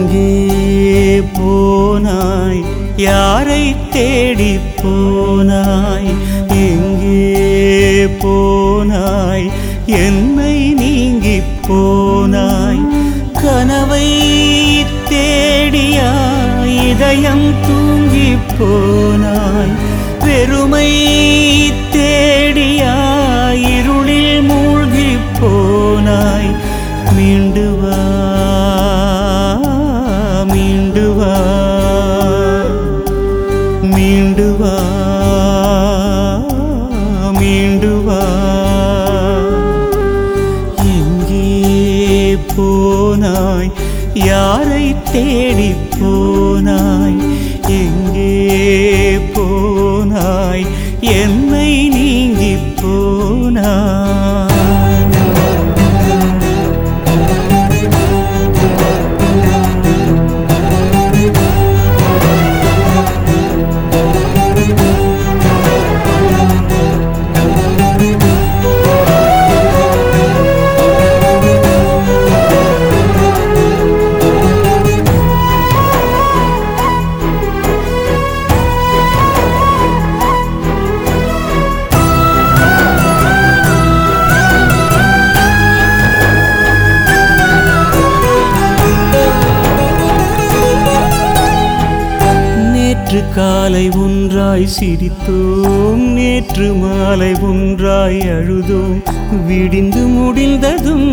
எங்கே போனாய் யாரை தேடி போனாய் எங்கே போனாய் என்னை நீங்கி போனாய் கனவை தேடியா இதயம் தூங்கி போனாய் வெறுமை தேடியா இருளில் மூழ்கி போனாய் மீண்டு வா மீண்டு வா மீண்டு வா மீண்டு வா எங்கே போனாய் யாரை தேடி போனாய் எங்கே போனாய் என்னை நீங்கி போனாய் நேற்று காலை ஒன்றாய் சிரித்தோம் நேற்று மாலை ஒன்றாய் அழுதோம் விடிந்து முடிந்ததும்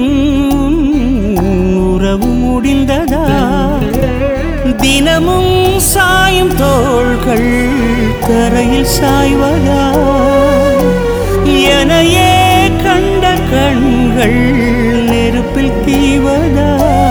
உறவு முடிந்ததா தினமும் சாயும் தோள்கள் கரையில் சாய்வதா எனையே கண்ட கண்கள் நெருப்பில் தீவதா